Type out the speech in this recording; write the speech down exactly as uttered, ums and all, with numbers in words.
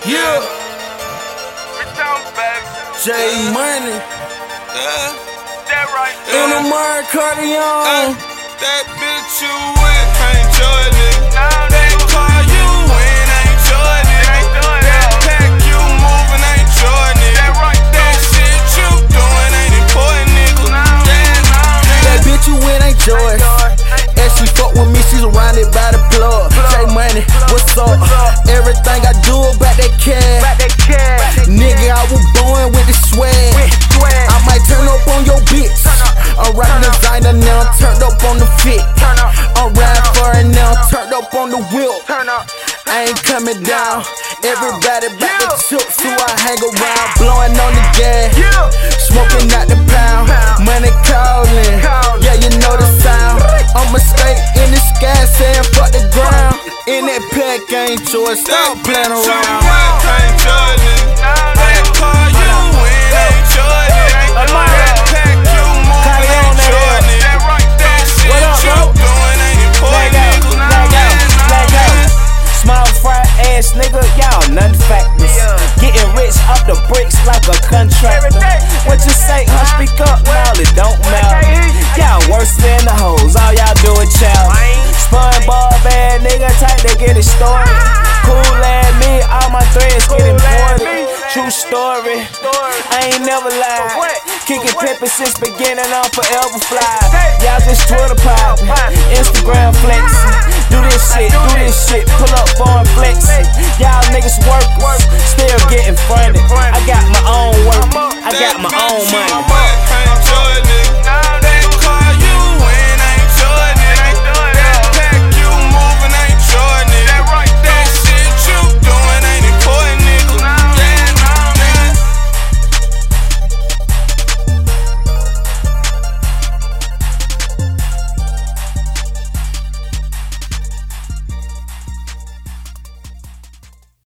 Yeah. J Money. Yeah. That right. In a Mar Cardion. Uh, that bitch you with ain't Jordan. That car you in ain't Jordan. That pack you moving ain't Jordan. That shit you doing ain't important, nigga. That bitch you with ain't Jordan. And she fuck with me, she surrounded by the plug. J Money, what's up? Everything I do about that cash. Nigga, I was born with the swag. I might turn up on your bitch. I'm riding designer now, turned up on the fit. I'm riding for it now, turned up on the wheel. I ain't coming down. Everybody back to chill, so I hang around, blowing on the gas, smoking out the pound. Money calling, yeah, you know the sound. I'ma skate in the sky, saying fuck the ground. In that pack, ain't yours, stop playing around. Ain't Jordan. That car you in ain't Jordan. That pack you moving ain't Jordan. That shit you doing ain't important, nigga. Small fry ass nigga, y'all none factors. Getting rich off the bricks like a contractor. What you say, huh? Speak up, now it don't matter. Y'all worse than the hoes, all y'all do is chow. SpongeBob bad nigga, tight to get it started. Cool ass me, all my threads get imported. True story, I ain't never lied. Kicking pimpin' since beginning, I'm forever fly. Y'all just Twitter pop, Instagram flexing. Do this shit, do this shit, pull up foreign flexing. Y'all niggas work, still getting fronted. I got my own work, I got my own money.